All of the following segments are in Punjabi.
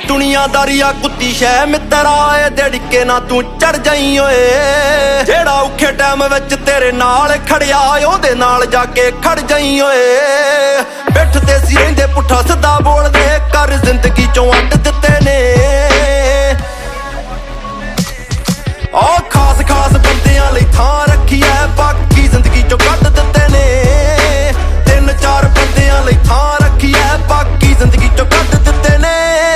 दुनियादारी आ कुत्ती शै मित्रा ए दड़के ना तू चढ़ जाई ओए जेड़ा औखे टाइम विच तेरे नाल खड़िया ओदे नाल जाके खड़ जाई ओए बैठते सी रहिंदे पुट्ठा सिद्धा बोलदे कर जिंदगी चों अड्ड दित्ते ने ओ खास खास बंदियां लई थां रखी ऐ बाकी जिंदगी चों कड्ड दित्ते ने तीन चार बंदियां लई थां रखी ऐ बाकी जिंदगी चों कड्ड दित्ते ने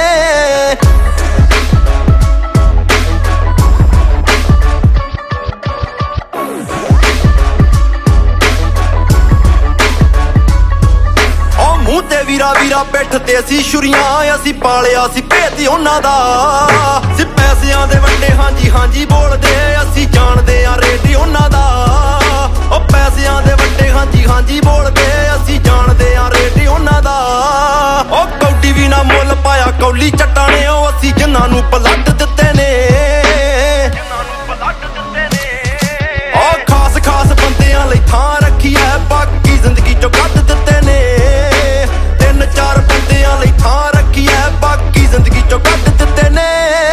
ਵੀਰਾ ਵੀਰਾ ਪਿੱਠ ਤੇ ਅਸੀਂ ਛੁਰੀਆਂ ਅਸੀਂ ਪਾਲਿਆ ਸੀ ਭੇਤ ਉਹਨਾਂ ਦਾ ਸੀ ਪੈਸਿਆਂ ਦੇ ਵੱਡੇ ਹਾਂਜੀ ਹਾਂਜੀ ਬੋਲਦੇ ਅਸੀਂ ਜਾਣਦੇ ਆ ਰੇਟ ਉਹਨਾਂ ਦਾ ਉਹ ਪੈਸਿਆਂ ਦੇ ਵੱਡੇ ਹਾਂਜੀ ਹਾਂਜੀ ਬੋਲਦੇ ਅਸੀਂ ਜਾਣਦੇ ਆ ਰੇਟ ਉਹਨਾਂ ਦਾ ਉਹ ਕੌਡੀ ਵੀ ਨਾ ਮੁੱਲ ਪਾਇਆ ਕੌਲੀ ਚੱਟਾਂ ਨੇ ਉਹ ਅਸੀਂ ਜਿਨ੍ਹਾਂ ਨੂੰ ਪਲੱਟ ਦਿੱਤੇ ਨੇ ਉਹ ਖਾਸ ਖਾਸ ਬੰਦਿਆਂ ਲਈ ਥਾਂ ਰੱਖੀ ਐ ਬਾਕੀ ਜ਼ਿੰਦਗੀ ਚੋਂ ਕੱਢ ਦਿੱਤੇ ਨੇ ਚਾਰ ਬੰਦਿਆਂ ਲਈ ਥਾਂ ਰੱਖੀ ਐ ਬਾਕੀ ਜ਼ਿੰਦਗੀ ਚੋਂ ਕੱਢ ਦਿੱਤੇ ਨੇ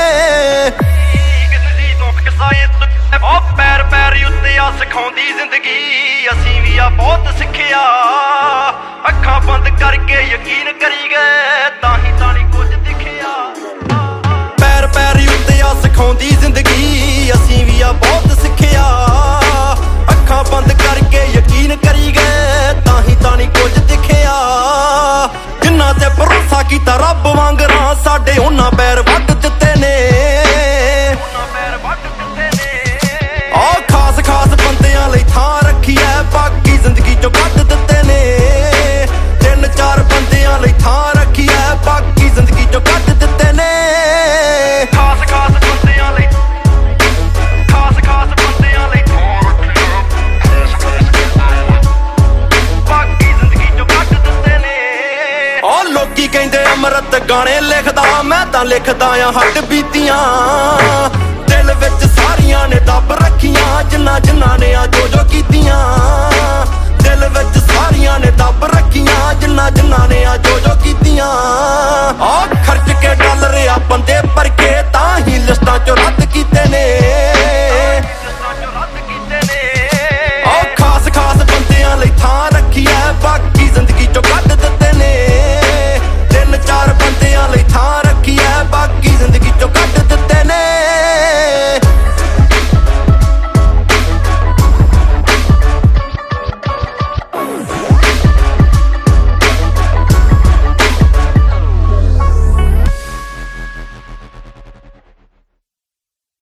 ਪੈਰ ਪੈਰ ਉੱਤੇ ਆ ਸਿਖਾਉਂਦੀ ਜ਼ਿੰਦਗੀ ਅਸੀਂ ਵੀ ਆ ਬਹੁਤ ਸਿੱਖਿਆ ਅੱਖਾਂ ਬੰਦ ਕਰਕੇ ਯਕੀਨ ਕਰੀ ਗਏ ਤਾਂ ਨਹੀਂ ਕੁਝ ਦਿਖਿਆ ਪੈਰ ਪੈਰ ਉੱਤੇ ਆ ਸਿਖਾਉਂਦੀ ਜ਼ਿੰਦਗੀ ਅਸੀਂ ਵੀ ਆ ਬਹੁਤ ਸਿੱਖਿਆ ਅੱਖਾਂ ਬੰਦ ਕਰਕੇ ਯਕੀਨ ਕਰੀ ਗਏ ਤਾਂ ਨਹੀਂ ਕੁਝ ਦਿਖਿਆ ਜਿੰਨਾ ਤੇ ਭਰੋਸਾ ਕੀਤਾ ਰੱਬ ਵਾਂਗਰਾਂ ਸਾਡੇ ਉਹਨਾਂ ਪੈਰ ਵੱਢ ਦਿੱਤੇ ਨੇ ਆਹ ਖਾਸ ਖਾਸ ਬੰਦਿਆਂ ਲਈ ਥਾਂ ਰੱਖੀ ਐ ਬਾਕੀ ਜ਼ਿੰਦਗੀ ਚੋਂ ਕੱਢ ਦਿੱਤੇ ਨੇ ਤਿੰਨ ਚਾਰ ਬੰਦਿਆਂ ਲਈ ਥਾਂ ਰੱਖੀ ਐ ਬਾਕੀ ਜ਼ਿੰਦਗੀ ਚੋਂ ਕੱਢ ਦਿੱਤੇ ਨੇ ਖਾਸ ਖਾਸ ਬੰਦਿਆਂ ਲਈ ਖਾਸ ਖਾਸ ਬੰਦਿਆਂ ਲਈ ਥਾਂ ਰੱਖੀ ਐ ਬਾਕੀ ਜ਼ਿੰਦਗੀ ਚੋਂ ਕੱਢ ਦਿੱਤੇ ਨੇ ਉਹ ਲੋਕੀ ਕਹਿੰਦੇ ਅਮਰਤ ਗਾਣੇ ਲਿਖਦਾ ਮੈਂ ਤਾਂ ਲਿਖਦਾ ਆ ਹੱਡ ਬੀਤੀਆਂ